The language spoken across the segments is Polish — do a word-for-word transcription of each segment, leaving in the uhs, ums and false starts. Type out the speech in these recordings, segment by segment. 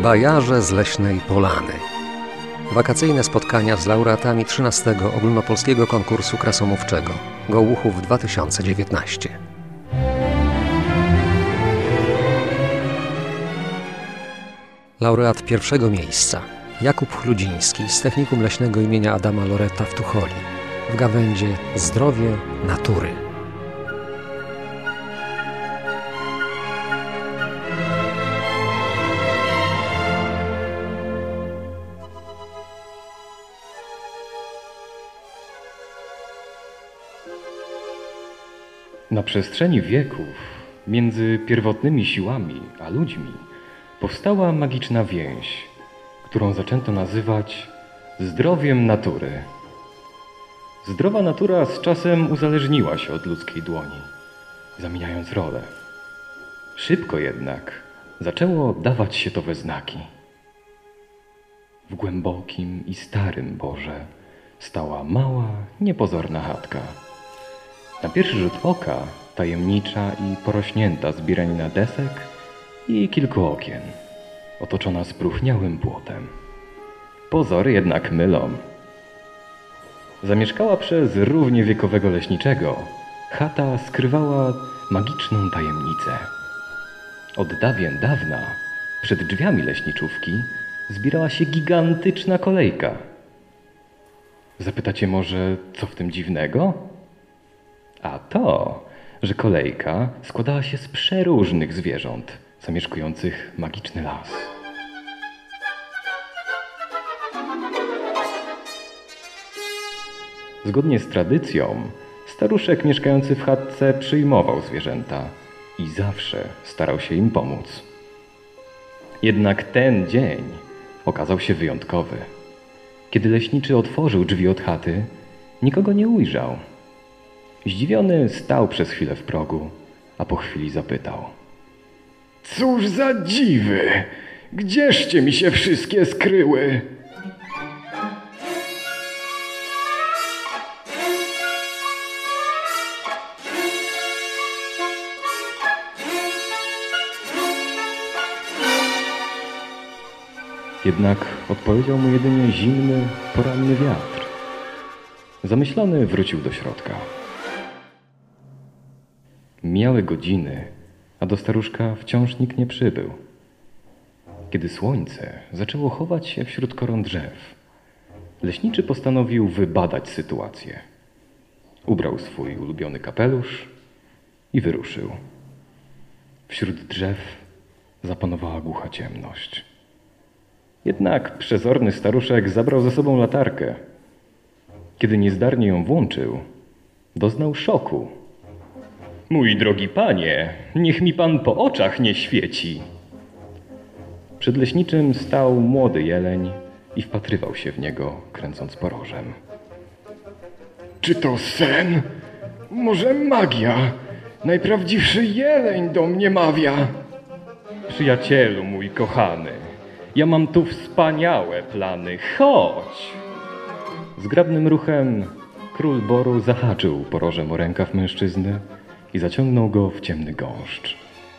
Bajarze z Leśnej Polany. Wakacyjne spotkania z laureatami trzynastego Ogólnopolskiego Konkursu Krasomówczego Gołuchów dwa tysiące dziewiętnaście. Laureat pierwszego miejsca Jakub Chludziński z Technikum Leśnego imienia Adama Loreta w Tucholi w gawędzie Zdrowie natury. Na przestrzeni wieków między pierwotnymi siłami a ludźmi powstała magiczna więź, którą zaczęto nazywać zdrowiem natury. Zdrowa natura z czasem uzależniła się od ludzkiej dłoni, zamieniając rolę. Szybko jednak zaczęło dawać się to we znaki. W głębokim i starym borze stała mała, niepozorna chatka. Na pierwszy rzut oka tajemnicza i porośnięta zbieranina desek i kilku okien, otoczona spróchniałym płotem. Pozory jednak mylą. Zamieszkała przez równie wiekowego leśniczego, chata skrywała magiczną tajemnicę. Od dawien dawna przed drzwiami leśniczówki zbierała się gigantyczna kolejka. Zapytacie może, co w tym dziwnego? A to, że kolejka składała się z przeróżnych zwierząt zamieszkujących magiczny las. Zgodnie z tradycją, staruszek mieszkający w chatce przyjmował zwierzęta i zawsze starał się im pomóc. Jednak ten dzień okazał się wyjątkowy. Kiedy leśniczy otworzył drzwi od chaty, nikogo nie ujrzał. Zdziwiony stał przez chwilę w progu, a po chwili zapytał: Cóż za dziwy! Gdzieżcie mi się wszystkie skryły? Jednak odpowiedział mu jedynie zimny, poranny wiatr. Zamyślony wrócił do środka. Mijały godziny, a do staruszka wciąż nikt nie przybył. Kiedy słońce zaczęło chować się wśród koron drzew, leśniczy postanowił wybadać sytuację. Ubrał swój ulubiony kapelusz i wyruszył. Wśród drzew zapanowała głucha ciemność. Jednak przezorny staruszek zabrał ze sobą latarkę. Kiedy niezdarnie ją włączył, doznał szoku. Mój drogi panie, niech mi pan po oczach nie świeci. Przed leśniczym stał młody jeleń i wpatrywał się w niego, kręcąc porożem. Czy to sen? Może magia? Najprawdziwszy jeleń do mnie mawia. Przyjacielu mój kochany, ja mam tu wspaniałe plany, chodź! Zgrabnym ruchem król boru zahaczył porożem o rękaw mężczyzny i zaciągnął go w ciemny gąszcz.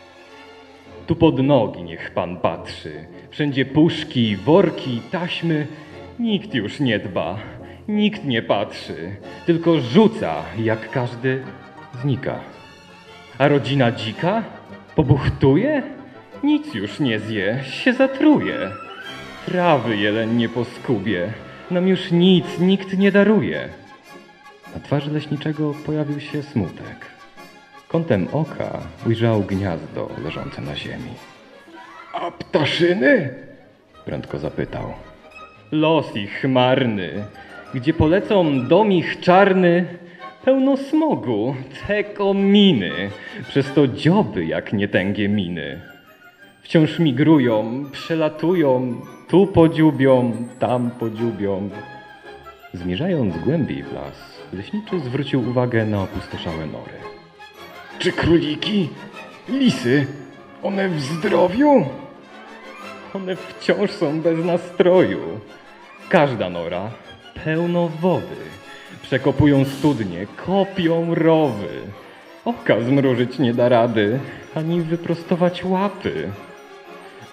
Tu pod nogi niech pan patrzy. Wszędzie puszki, worki, taśmy. Nikt już nie dba, nikt nie patrzy. Tylko rzuca, jak każdy znika. A rodzina dzika pobuchtuje? Nic już nie zje, się zatruje. Trawy jeleń nie poskubie, nam już nic nikt nie daruje. Na twarzy leśniczego pojawił się smutek. Kątem oka ujrzał gniazdo leżące na ziemi. A ptaszyny? Prędko zapytał. Los ich chmarny, gdzie polecą dom ich czarny, pełno smogu, te kominy, przez to dzioby jak nietęgie miny. Wciąż migrują, przelatują, tu podziubią, tam podziubią. Zmierzając głębiej w las, leśniczy zwrócił uwagę na opustoszałe nory. Czy króliki? Lisy? One w zdrowiu? One wciąż są bez nastroju. Każda nora pełno wody. Przekopują studnie, kopią rowy. Oka zmrużyć nie da rady, ani wyprostować łapy.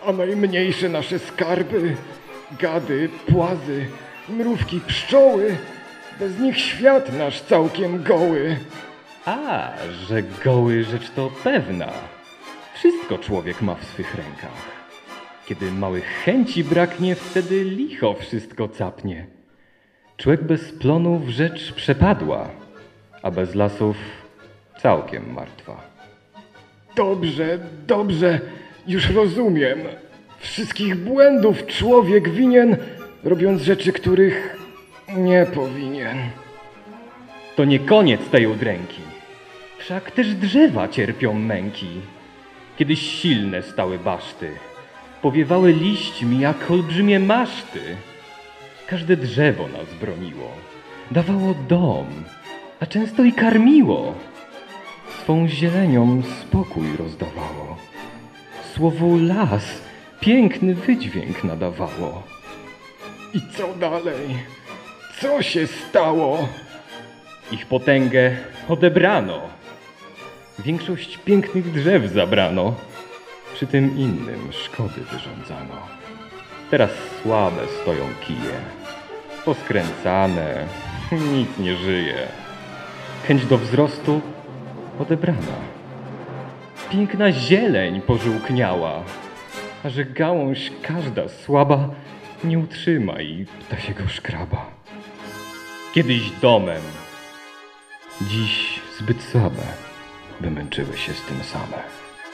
A najmniejsze nasze skarby, gady, płazy, mrówki, pszczoły, bez nich świat nasz całkiem goły. A, że goły rzecz to pewna. Wszystko człowiek ma w swych rękach. Kiedy małych chęci braknie, wtedy licho wszystko capnie. Człowiek bez plonów rzecz przepadła, a bez lasów całkiem martwa. Dobrze, dobrze, już rozumiem. Wszystkich błędów człowiek winien, robiąc rzeczy, których nie powinien. To nie koniec tej udręki. Wszak też drzewa cierpią męki. Kiedyś silne stały baszty, powiewały liśćmi jak olbrzymie maszty. Każde drzewo nas broniło, dawało dom, a często i karmiło. Swą zielenią spokój rozdawało. Słowu las piękny wydźwięk nadawało. I co dalej? Co się stało? Ich potęgę odebrano. Większość pięknych drzew zabrano. Przy tym innym szkody wyrządzano. Teraz słabe stoją kije. Poskręcane, nic nie żyje. Chęć do wzrostu odebrana. Piękna zieleń pożółkniała, a że gałąź każda słaba nie utrzyma i ptasiego szkraba. Kiedyś domem, dziś zbyt słabe, by męczyły się z tym same.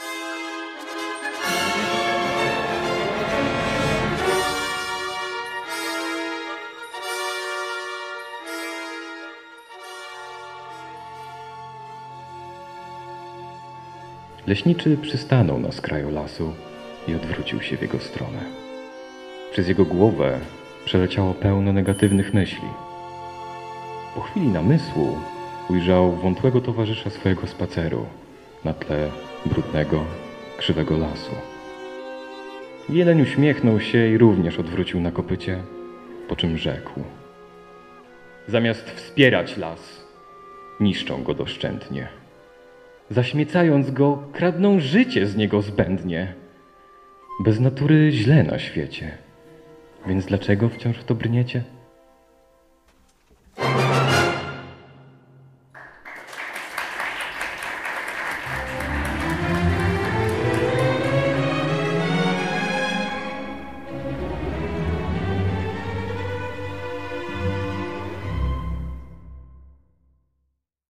Leśniczy przystanął na skraju lasu i odwrócił się w jego stronę. Przez jego głowę przeleciało pełno negatywnych myśli. Po chwili namysłu ujrzał wątłego towarzysza swojego spaceru na tle brudnego, krzywego lasu. Jeleń uśmiechnął się i również odwrócił na kopycie, po czym rzekł: zamiast wspierać las, niszczą go doszczętnie. Zaśmiecając go, kradną życie z niego zbędnie. Bez natury źle na świecie, więc dlaczego wciąż w to brniecie?